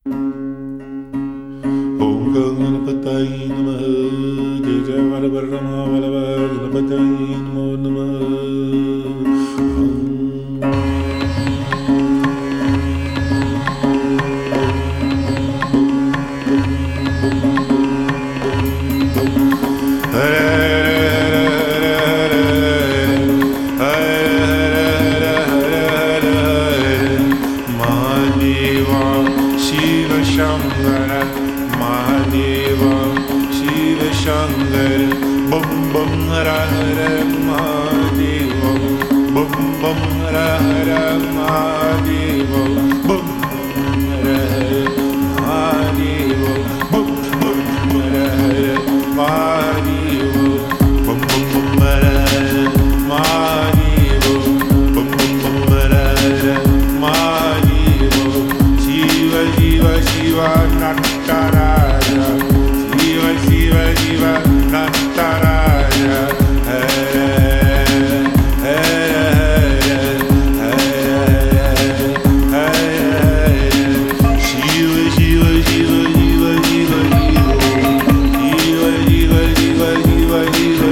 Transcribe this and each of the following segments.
Om Ganapataye Namaha. Jai Jai Varavarama Valava Ganapataye Namo Namaha. Mahadeva Shiva Shankara Mahadeva Shiva Shankara Bum Bum Hara Hara Mahadeva Bum Bum Hara Hara Mahadeva Bum Hara Hara Mahadeva Bum Bum Hara Hara Mahadeva Bum Bum Bum Hara Hara Mahadeva Bum Bum Bum Hara Hara Mahadeva Shiva Shiva Shiva Nataraja Shiva Shiva Shiva Nataraja Hare Hare Hare Hare Shiva Shiva Shiva Shiva Shiva Shiva Shiva Shiva Shiva Shiva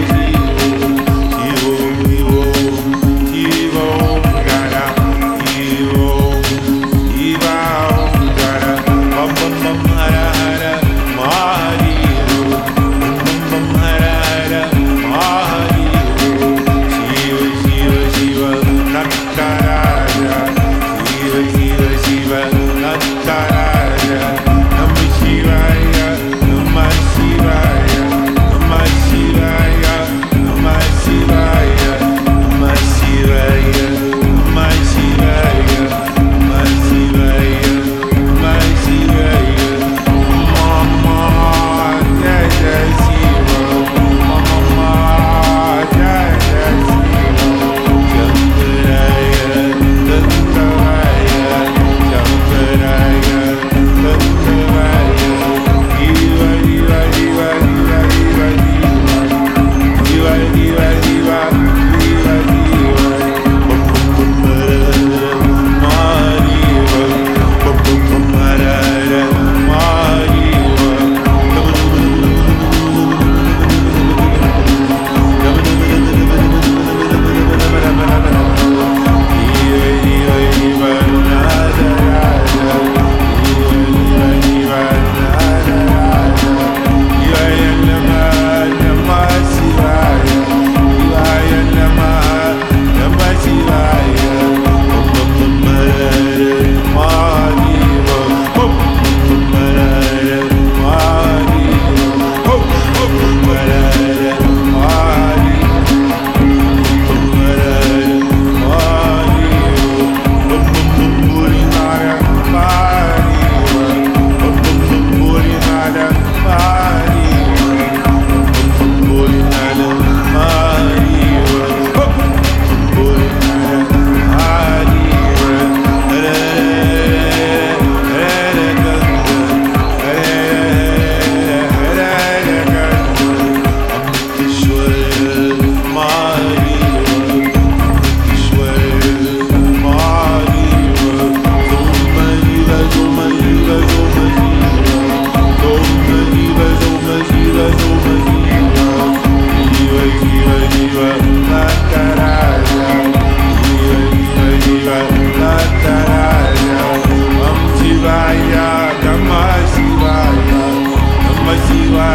Shiva Gara Shiva Shiva Gara Bum Bum Bum Hara Hara Mahadeva Bum Bum Hara Hara Mahadeva Shiva Shiva Shiva Nataraja Shiva Shiva Shiva Nataraja Namah Shivaya Namah Shivaya Namah Shivaya Namah Shivaya Namah Shivaya Namah Shivaya Namah Shivaya Namah Shivaya Mama Jai Jai Shiva Mama Jai Jai Shiva Shankaraya Shankaraya Shankaraya Shankaraya Shiva Shiva Shiva Shiva Shiva Shiva Shiva Shiva Shiva Shiva Bum Bum Bum Hara Hara Mahadeva Bum Bum Bum Hara Hara Mahadeva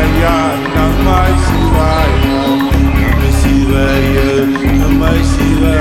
Namah Shivaya Namah Shivaya